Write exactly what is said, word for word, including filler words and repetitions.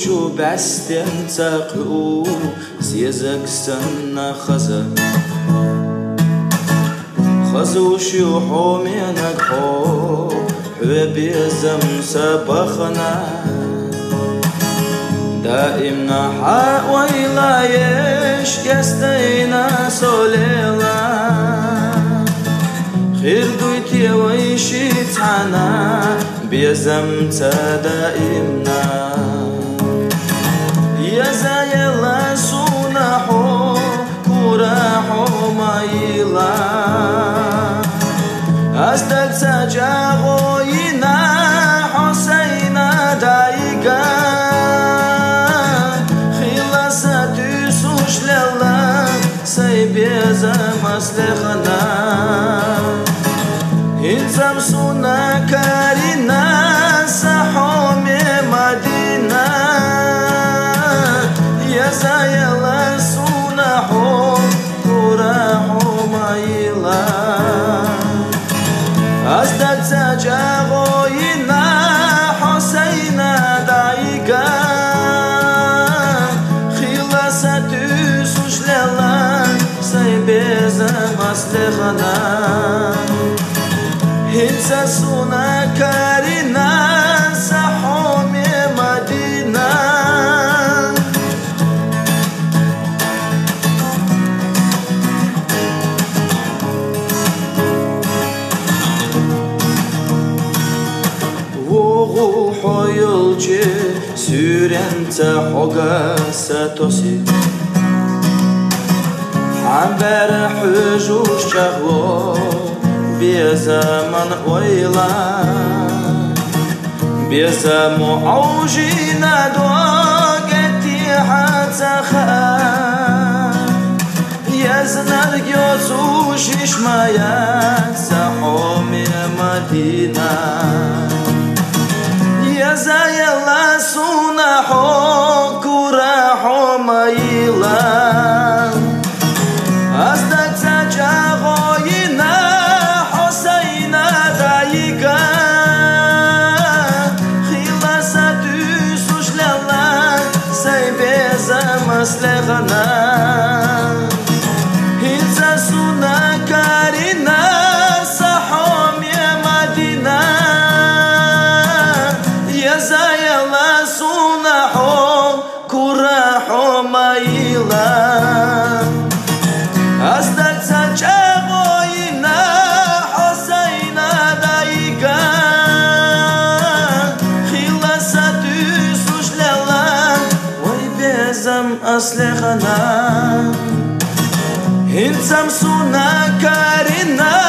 شو بس تنتقو زيزك سنة خزا خزو شو حومينك حو حبيبي زم سبخنا دائمنا حق ويلا يش يستينا سوليلا خير دويتي ويشي تعنا بيزمت دائمنا يا زايلا سونحو كوراحو مايلا أصدق سجاغوينا حسينا دايقا خلصة تسوش لله سيبيزا مسلخنا إنزم سونا كارينا سحومي مدينة يا زايلا سونا حو كوراحو مايلا أصدق سجاغوينا حسينا دايقا خلصة تسوش لله سيبيزا مسلخنا هنسى سونا كارينا سحومي مدينة وغو حيلجي سورنت حقا ستوسي حنبر حجوش شغو بزمن ويلا بزمو عوجينا دوغتي حتى خان يزنر جوزو ششمايا سحومي مدينة يزايلا سونحو كوراحو مايلا أصدق سجاغوينا حسينا دايقا خلصة تسوش لله سيبيزا مسلخنا هنسى سونا كارينا سحومي مدينة يا زايلا سونحو كوراحو مايلا أصدق سجاغوينا حسينا دايقا خلصة تسوش لله ويبيزم أصلخنا هنسم سونا كارينا